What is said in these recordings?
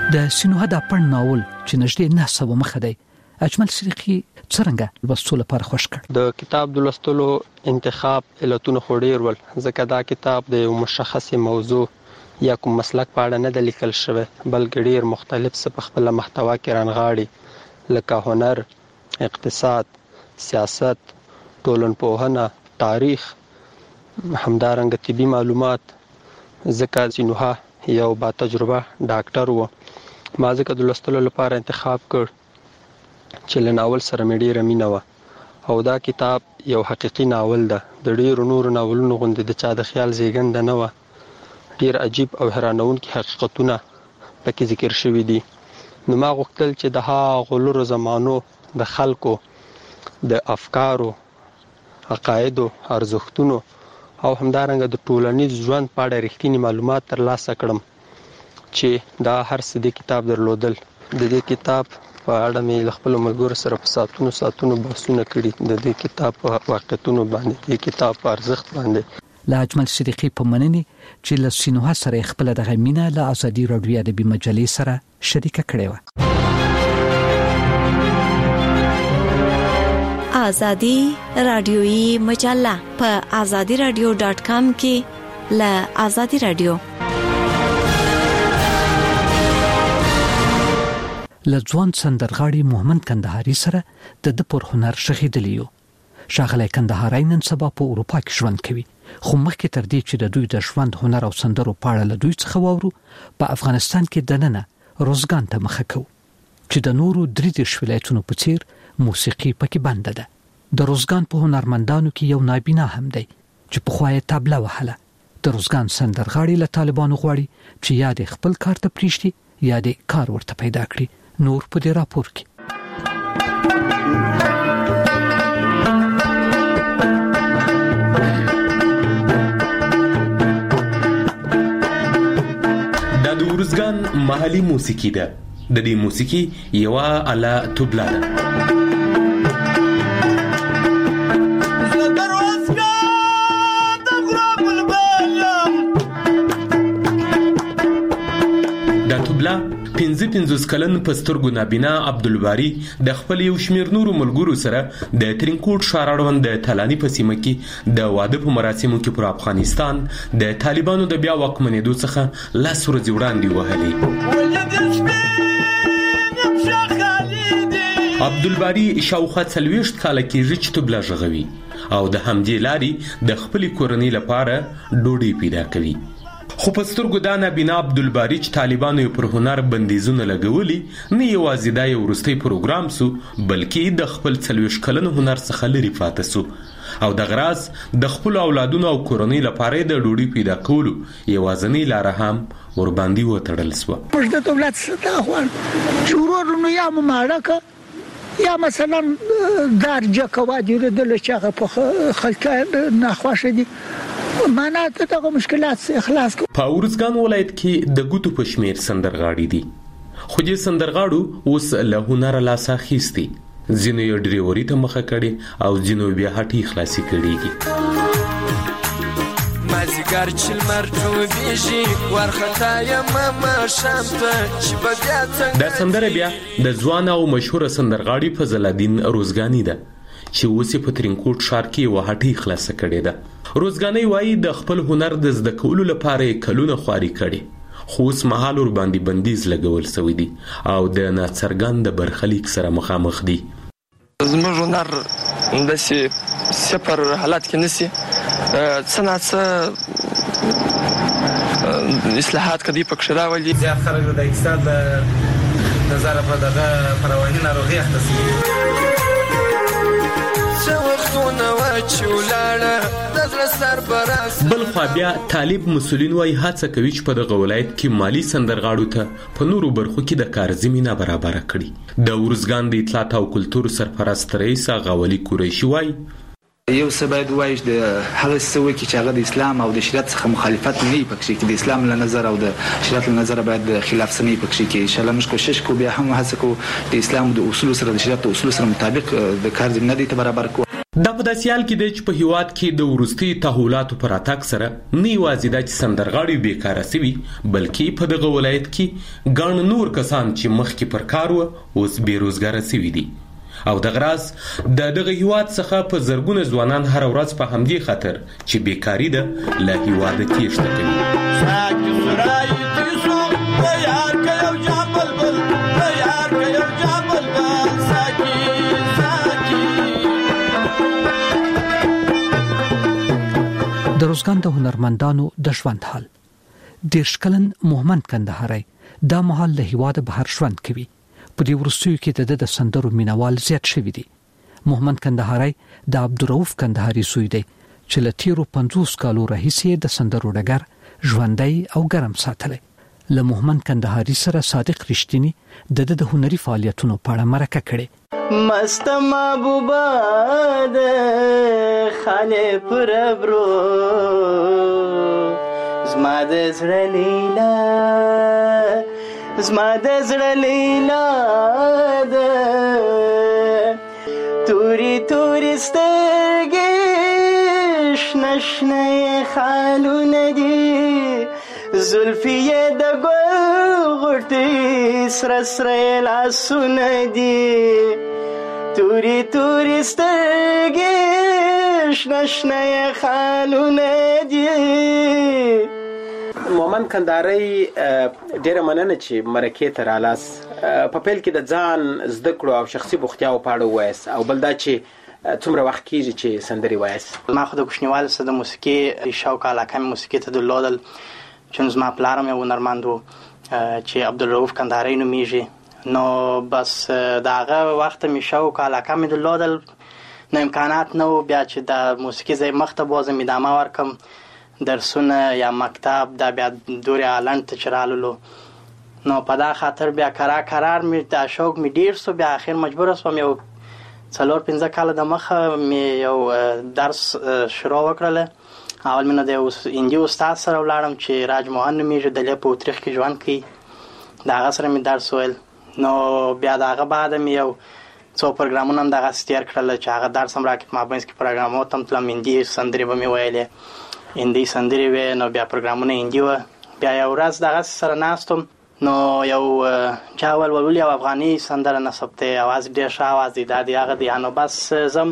د سینوها د پړ ناول چې نږدې 900 مخه دی اجمل صدیقی څنګه لوستلو لپاره خوښ کړ؟ د کتاب د لوستلو انتخاب علتونه خوري ول ځکه دا کتاب د یو مشخص موضوع یا کوم مسلک په اړه نه د لیکل شوی بلکې ډیر مختلف څه په خپل محتوا کې رانغاړي لکه هنر، اقتصاد، سیاست، ټولنپوهنه، تاریخ، همدارنګه طبي معلومات. ځکه سینوها یو با تجربه ډاکټر و. ما ځکه د لوستلو لپاره انتخاب کړ چې له ناول سره مې ډیره مینه وه او دا کتاب یو حقیقي ناول ده. د ډیرو نورو ناولونو غوندې د چا د خیال زیږنده نه وه. ډیر عجیب او حیرانونکي حقیقتونه پکې ذکر شوي دي. نو ما غوښتل چې د هغو لرو زمانو د خلکو د افکارو، عقایدو، ارزښتونو او همدارنګه د ټولنیز ژوند په اړه رښتینی معلومات ترلاسه کړم چې دا هر څه د کتاب درلودل. د دې کتاب په اړه مې له خپل ملګرو سره په ساعتونو بحثونه کړي د دې کتاب په واقعیتونو باندې، د کتاب په ارزښت باندې. له اجمل صدیقی په مننې چې له سینوها سره خپل د غمینه له ازادي رادیو ادبي مجلې سره شریکه کړې و. ازادي رادیویی مجله په azadiradio.com کې له ازادي رادیو لځوان سندرغاړي محمد کندهاري سره د پر هنر شهیدلی یو. شاغلی کندهاري نن سبا په اروپا کې ژوند کوي، خو مخکې تر دې چې د دوی د ژوند، هنر او سندرو په اړه له دوی څخه واورو، په افغانستان کې دننه روزګان ته مخه کوو چې د نورو 33 ولایتونو په څیر موسیقي پکې بنده ده. د روزګان په هنرمندانو کې یو نابینا هم دی چې په خوای تابله وهله. د روزګان سندرغاړي له طالبانو غواړي چې یا د خپل کار ته پریږدي یا د کار ورته پیدا کړي. نور په دې راپور کې د روزګان محلي موسیقي ده. د دې موسیقي یو اله طبله ده. دا طبله 55 کلن پسترګو نابینا عبدالباری د خپل یو شمیر نورو ملګرو سره د ترینکوټ ښار اړوند د تلانی په سیمه کې د واده په مراسمو کې پر افغانستان د طالبانو د بیا واکمنېدو څخه لاس ورځې وړاندې وهلي. عبدالباری شاوخوا 40 کاله کېږي چې طبله غږوي او د همدې لارې د خپل کورنۍ لپاره ډوډۍ پیدا کوي. خو پسترګو دا نابینا عبدالباری چې طالبانو پر هنر بندیزونه لګولي نه یوازې دا یو وروستی پروګرام سو بلکې د خپل 40 کلن هنر څخه لري پاتې سو او د غراض د خپل اولادونو او کورنۍ لپاره د ډوډۍ پیدا کولو یوازنی لار هم ور باندې وتړل سو. پښه د دولت څخه خوان شورونو یا مالک یا مثلا درجه کوادي د لچغه په خلک نه خوښ دي معنا ته دغه مشکلات اخلاص کو. په ورزګان ولایت کې د ګوتو په شمیر سندرغاړي دي، خو دې سندرغاړو اوس له هنر لاس اخیستي. ځینو یې ډریوري ته مخه کړي او ځینو بیا هټي خلاصي کړيږي. مازیګر چل مرجو بیجی ورخطای ماما شامته چې بیا څنګه د سندره بیا د ځوان او مشهور سندرغاړي فضل الدین روزګانی ده چې اوس په ترینکوټ ښار کې وهټي خلاص کړي ده. روزګانی وایي د خپل هنر د زده کولو لپاره کلونه خواري کړي، خو اوس مهال ور باندې بندیز لګول شوی دی او د ناڅرګند برخلیک سره مخامخ دي. زموږ هنر داسې صفر حالات کې نسی څه اصلاحات کدي پکښ راولي. زیات خلک د اقتصاد نظر په دغه فراواني ناروغي اخته شي. بل خو بیا طالب مسولین وای هڅه کوي چې په دغه ولایت کې مالی سندرغاړو ته په نورو برخو کې د کار زمينه برابر کړي. د ورزګان د اطلاعات او کلتور سرپرست رئیس غاولي قریشي وای یو څه باید وایي د هغه څه وکړي چې هغه د اسلام او د شریعت څخه مخالفت نه پکې کې د اسلام له نظر او د شریعت له نظر باید خلاف سنې پکې کې. ان شاء الله موږ کوشش کوو بیا هم هڅه کوو د اسلام د اصول سره د شریعت د اصول سره مطابق د کار زمينه دې ته برابر کوو. دا په داسې حال کې دی چې په هیواد کې د وروستي تحولاتو پر راتګ سره نه یوازې دا چې سندرغاړي بیکاره سوي بلکې په دغه ولایت کې ګڼ نور کسان چې مخکې پر کار وه اوس بېروزګاره سوي دي او دغه راز د دغه هیواد څخه په زرګونه ځوانان هره ورځ په همدې خاطر چې بیکاري ده له هیواده تېښته کوي. د روزګان د هنرمندانو د ژوند حال. 10 کلن محمد کندهاري دا مهال له هیواده بهر ژوند کوي. په دې وروستیو کې د سندرو مینوال زیات شوي دي. محمد کندهاري د عبدالرؤف کندهاري سوی دی چې له تیرو 50 کالو راهیسې د سندرو ډګر ژوندی او ګرم ساتلی. له محمد کندهاري سره صادق رښتینی د هنري فعالیتونو په اړه مرکه کړې. مست محبوبه د خاله پر برو زما د زړه لیلا د توري سترګې شنه خالونه دي زلفي د ګل غوټې سره لاسونه دي توري سترګې شنه خالونه دي. محمد کندهاري ډېره مننه چې مرکې ته رالاست. په پیل کې د ځان زده کړو او شخصي بوختیاو په اړه ووایاست او بل دا چې څومره وخت کېږي چې سندرې وایاست؟ ما خو د کوچنیوالي څخه د موسیقي شوق علاقه مې موسیقي ته درلودل چون زما پلار مې هنرمند و چې عبدالرؤف کندهاري نومیږي. نو بس د هغه وخت مې شوق علاقه مې درلودل نو امکانات نه و بیا چې د موسیقي ځای مخ ته بوځم ادامه ورکړم درسونه یا مکتب دا بیا دورې هالند ته چې راللو نو په دا خاطر بیا قرار مې دا شوق مې ډېر سو بیا اخر مجبور شوم یو 4-5 کاله د مخه مې یو درس شروع وکړله. اول مې د هندي استاد سره ولاړم چې راج موهن نومیږي د په اوتریخ کې ژوند کوي د هغه سره مې درس ویل. نو بیا د هغه بعد مې یو څو پروګرامونه هم دغه تیر کړل چې هغه درس هم راکړ مابینځ کې پروګرامونه تم تلم هندي سندرې به مې ویلې هندي سندرې وې نو بیا پروګرامونه هندي و. بیا یو ورځ دغه سره ناستم نو یو چاول ولولي او افغاني سندره نصب ته आवाज ډېر ښه आवाज دی دا دی هغه دی نو بس زم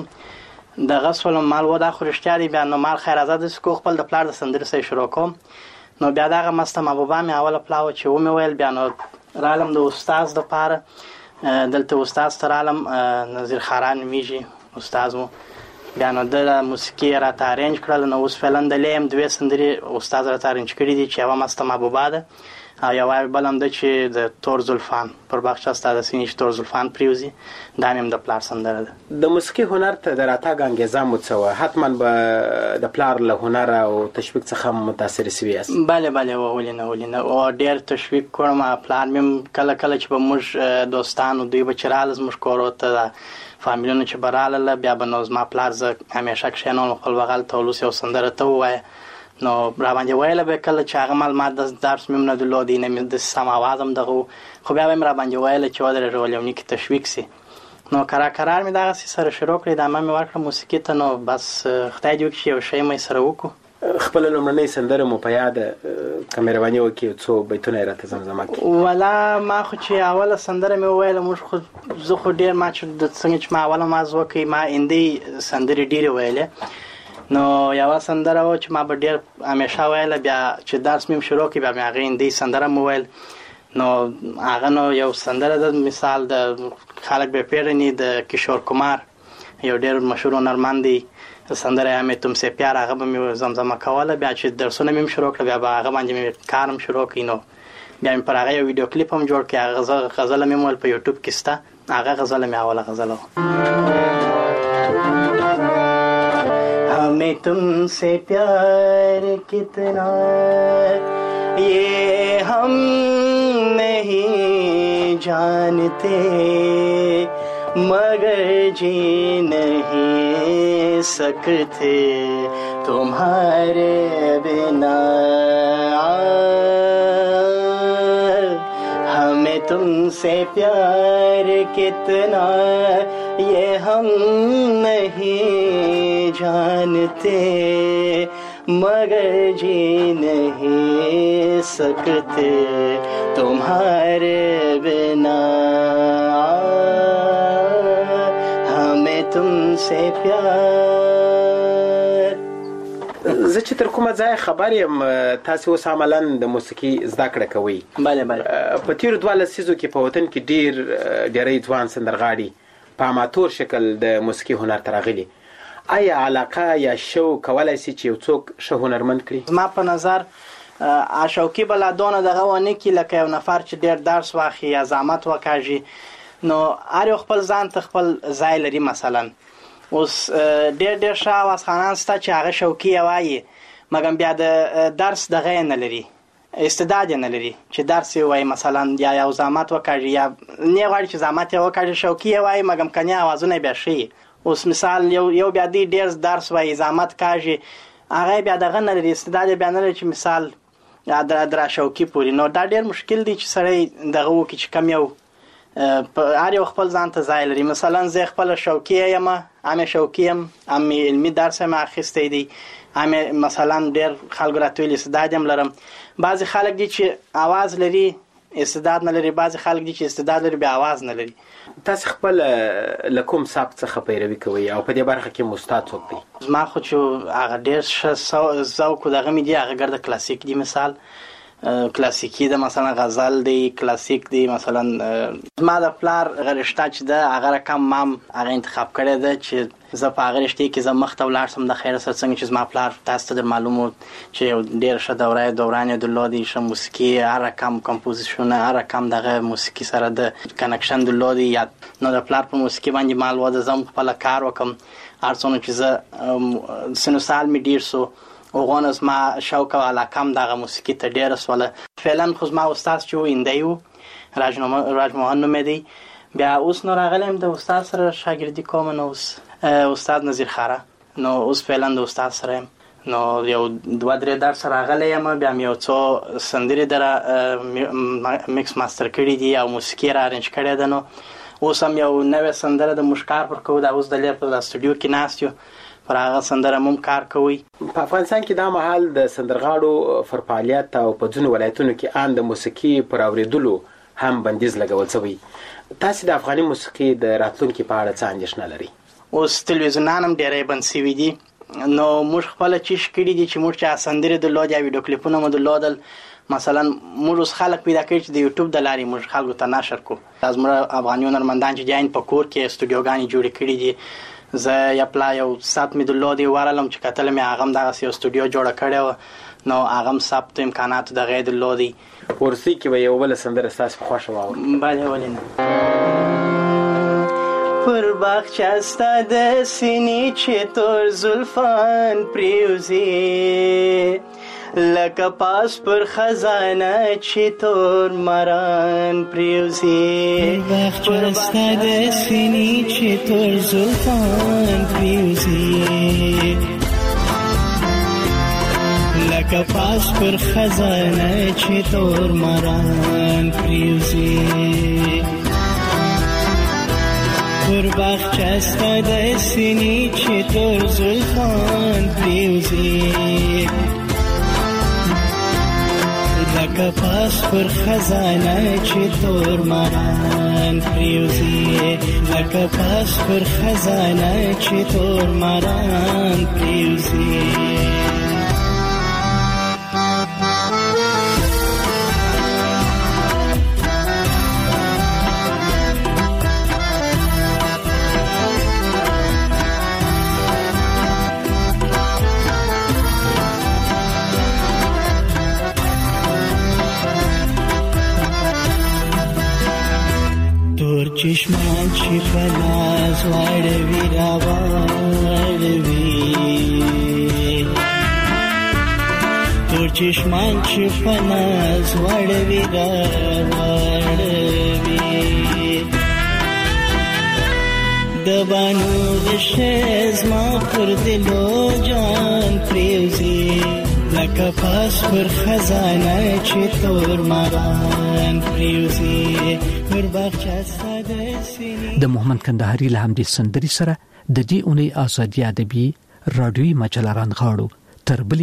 دغه سول مال و دا خو رښتیا دی بیا نو مال خیر آزاد سکو خپل د پلار د سندرې سره شروع کوم نو بیا دغه مست محبوبه مې اوله پلاو چې و مې ویل بیا نو رالم د استاد د پاره دلته استاد تر عالم نظیر خاران میږي استاد مو بیا نو د موسیقي را تارنج کړل نو اوس فلند لیم دوه سندري استاد را تارنج کړی دي چې هغه مست محبوبه ده او یو بلم د چې د تور زلفان پر باغچه استاد سینې تور زلفان پریوزي دا نیم د پلار سندره ده. د موسیقي هنر ته د راتګ انګیزه مو څه و؟ حتما به د پلار له هنر او تشویق څخه متاثر شوي یاست؟ بله ولینه او ډېر تشویق کوم پلار مې کله چې به موږ دوستانو دوی به چې راله زموږ کور ته فامیلونه چې به راله بیا به نو زما پلار زه همیشه کښېنولم خپل بغل ته ولوس یو سندره ته ووایه نو را باندې ویله به کله چې هغه ما د درس مې نه درلودی نه مې د سم آواز هم دغه خو بیا به مې را باندې ویله چې ودرېږه ولې یو نیکي تشویق سي نو قرار مې دغسې سره شروع کړې ادامه مې ورکړه موسیقي ته نو بس خدای دې وکړي چې یو شی مې سره وکړو. خپله لومړنۍ سندره مو په یاده که مهرباني وکړي څو بیتونه یې راته زمزمه کړي؟ والا ما خو چې اوله سندره مې وویله زه خو ډېر ما چې څنګه چې ما اوله ماز وکړي ما هندي سندرې ډېرې ویلې نو یوه سندره و چې ما به ډېر همیشه ویله بیا چې درس مې شروع کړي بیا مې هغې هندي سندره مو ویل نو هغه نو یو سندره ده مثال د خلک به پیژني د کشور کمار یو ډېر مشهور هنرمند دی سندره همې تم سے پیار هغه به مې زمزمه کوله بیا چې درسونه مې شروع کړل بیا به هغه باندې مې کار هم شروع کړي نو بیا مې پر هغه یو ویډیو کلیپ هم جوړ کړی هغه غزله مې ویل په یوټیوب کې شته هغه غزله مې اوله غزله हमें तुमसे प्यार कितना ये हम नहीं जानते मगर जी नहीं सकते तुम्हारे बिना हमें तुमसे प्यार कितना ये हम नहीं जानते मगर जी नहीं सकते तुम्हारे बिना हमें तुमसे प्यार. زه چې تر کومه ځای خبر یم تاسو اوس عملاً د موسیقي زده کړه کوئ. بله بله. په تیرو 12 لسیزو کې په وطن کې ډېری ځوان سندرغاړي په اماتور شکل د موسیقي هنر ته راغلي. آیا علاقه یا شوق کولای شي چې یو څوک ښه هنرمند کړي؟ زما په نظر شوقي بلا دونه دغه ونه کې لکه یو نفر چې ډېر درس واخلي یا زحمت وکړي نو هر یو خپل ځان ته خپل ځای لري. مثلا اوس ډېر ښه واسخانان شته چې هغه شوقي وایي مګر بیا د درس دغه نه لري، استعداد نه لري چې درس وایي مثلا یا یو زحمت وکړي یا نه غواړي چې زحمت وکړي شوقي وایي مګر کنه اوازونه بیا شي. اوس مثال یو بیا دی ډېر درس وایي زحمت کوي هغه بیا دغه نه لري، استعداد بیا نه لري چې مثال در شوقي پوری. نو دا ډېر مشکل دی چې سړی دغه وکړي چې کم یو هر یو خپل ځان ته ځای لري. مثلا زه خپل شوقي یم، هم شوقي یم، هم علمي درس هم اخیستی دی، هم مثلا ډېر خلکو راته ویلي استعداد هم لرم. بعضې خلک دي چې اواز لري استعداد نه لري، بعضې خلک دي چې استعداد لري بیا اواز نه لري. تاسو خپل له کوم سبک څخه پیروي کوئ او په دې برخه کې استاد څوک دی؟ زما خو چې هغه ډېر ښه ذوق دغه مې دي هغه ګرده کلاسیک دي. مثال کلاسیکی ده، مثلا غزل دی، کلاسیک دی. مثلا زما د پلار غرشته چې ده هغه رقم مام هغه انتخاب کړی ده چې زه په هغه رشتې کې زه مخته ولاړ شم د خیر سره. څنګه چې زما پلار تاسو ته در معلوم و چې یو ډېر ښه دوران یې درلودی، ښه موسیقي، هر رقم کمپوزیشنونه، هر رقم دغه موسیقي سره د کنکشن درلودی. نو د پلار په موسیقي باندې مال وده زه هم خپله کار وکړم. هر څومره چې زه سن و سال مې ډېر سو اوغونه زما شوق او علاقه هم دغه موسیقي ته ډېره سوله. فعلا خو زما استاد چې و هندی و، راج موهن نومېدی. بیا اوس نو راغلی یم د استاد سره شاګردي کوم. نو اوس استاد نظیر خاره، نو اوس فعلا د استاد سره یم. نو یو 2-3 درس راغلی یم، بیا مې یو څو سندرې دره میکس ماستر کړي دي او موسیقي را ارنج کړې ده. نو اوس هم یو نوې سندره د موږ کار پر کوو، دا اوس د لیر په استودیو کې ناست یو، پر هغه سندره مم کار کوي. په افغانستان کې دا مهال د سندرغاړو پر فعالیت او په ځینو ولایتونو کې ان د موسیقي پر اورېدلو هم بندیز لګول شوی. تاسو د افغاني موسیقي د راتلونکي په اړه څه اندېښنه لري؟ اوس تلویزیونان هم ډېری بند شوي دي. نو موږ خپله چیش کړي دي چې موږ چې سندرې درلودې او ویډیو کلیپونه مو درلودل. مثلا موږ اوس خلک پیدا کړي چې د یوټیوب د لارې موږ خلکو ته نشر کړو. دا زموږ افغاني هنرمندان چې دي په کور کې استودیوګانې جوړې کړي دي. زه یو سات مې درلودې ورغلم چې کتل مې هغه هم دغسې یو استودیو جوړه کړې وه. نو هغه هم ثبت امکاناتو دغه یې درلودی. ورسۍ کې به یو بله سندره ستاسو په خوښه واورو؟ بلې ولې نه. پر باغچه ستا د سینې چې تور زلفان پریوزي لکه پاس پر خزانه چې تور ماران پریوزي. پر باغچه د سینې چې تور زلفان پریوزي لکه پاس پر خزانه چې تور ماران پریوزي. پر باغچه ستا د سینې چې تور زلفان پریوزي لکه پاس پر خزانه چې تور ماران پریوزي لکه پاس پر خزانه چې تور ماران پریوزي. چشمان چې په ناز واړوي راواړوي تور چشمان چې په ناز واړوي راواړوي د بانو غشې زما پر دلو جان پریوزي لکه پاس پر خزانه چې تور ماران پریوزي نور باغچه ساده سینې د محمد کندهاري له همدې سندري سره د دې اونۍ ازادي ادبي رادیوي مجله رانغاړو تر بلې